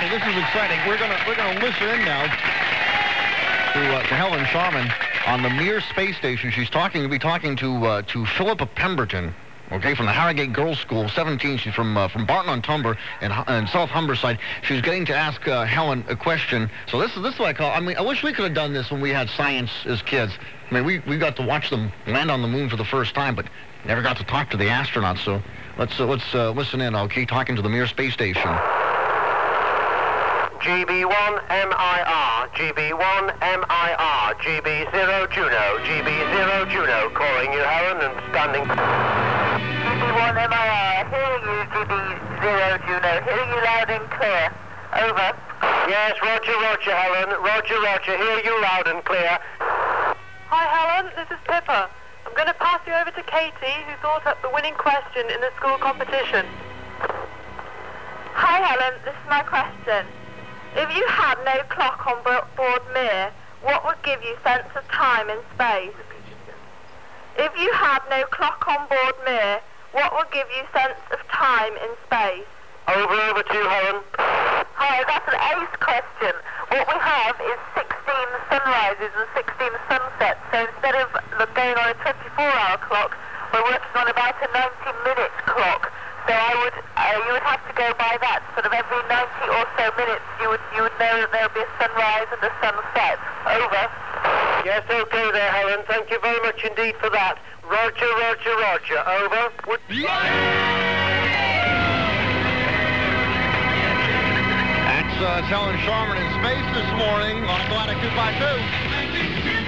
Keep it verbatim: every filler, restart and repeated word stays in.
exciting. This is exciting. We're gonna we're gonna listen in now to, uh, to Helen Sharman on the Mir space station. She's talking. We'll be talking to uh, to Philippa Pemberton. Okay, from the Harrogate Girls School, seventeen. She's from uh, from Barton-on-Tumber and, and South Humberside. She's getting to ask uh, Helen a question. So this is this is what I call. I mean, I wish we could have done this when we had science as kids. I mean, we we got to watch them land on the moon for the first time, but never got to talk to the astronauts. So let's uh, let's uh, listen in. Okay, talking to the Mir space station. G B one M I R, G B one M I R, G B zero Juno, G B zero Juno, calling you, Helen, and standing. G B one M I R, hearing you, G B zero Juno, hearing you loud and clear. Over. Yes, roger, roger, Helen, roger, roger, hear you loud and clear. Hi, Helen, this is Pippa. I'm going to pass you over to Katie, who thought up the winning question in the school competition. Hi, Helen, this is my question. If you had no clock on board Mir, what would give you sense of time in space? If you had no clock on board Mir, what would give you sense of time in space? Over, over to you, Helen. Hi, that's an ace question. What we have is sixteen sunrises and sixteen sunsets, so instead of going on a twenty-four hour clock, we're working on about a ninety minute clock. So I would, uh, you would have to go by that. Sort of every ninety or so minutes, you would you would know that there would be a sunrise and a sunset. Over. Yes, okay there, Helen. Thank you very much indeed for that. Roger, roger, roger. Over. Would... That's uh, Helen Sharman in space this morning on Galactic two five two.